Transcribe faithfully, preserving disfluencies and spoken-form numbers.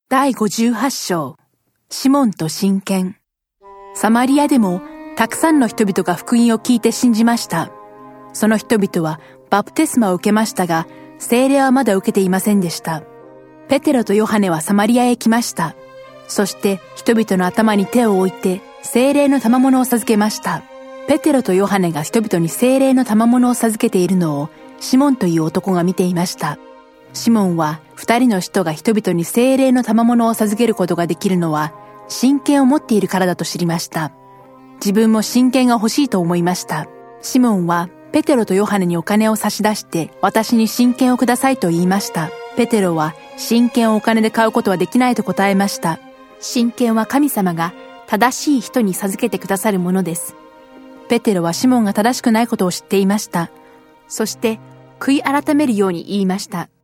だいごじゅうはち章、シモンと親権。サマリアでもたくさんの人々が福音を聞いて信じました。その人々はバプテスマを受けましたが、聖霊はまだ受けていませんでした。ペテロとヨハネはサマリアへ来ました。そして人々の頭に手を置いて聖霊の賜物を授けました。ペテロとヨハネが人々に聖霊の賜物を授けているのをシモンという男が見ていました。シモンは二人の使徒が人々に聖霊の賜物を授けることができるのは親権を持っているからだと知りました。自分も親権が欲しいと思いました。シモンはペテロとヨハネにお金を差し出して私に親権をくださいと言いました。ペテロは親権をお金で買うことはできないと答えました。親権は神様が正しい人に授けてくださるものです。ペテロはシモンが正しくないことを知っていました。そして悔い改めるように言いました。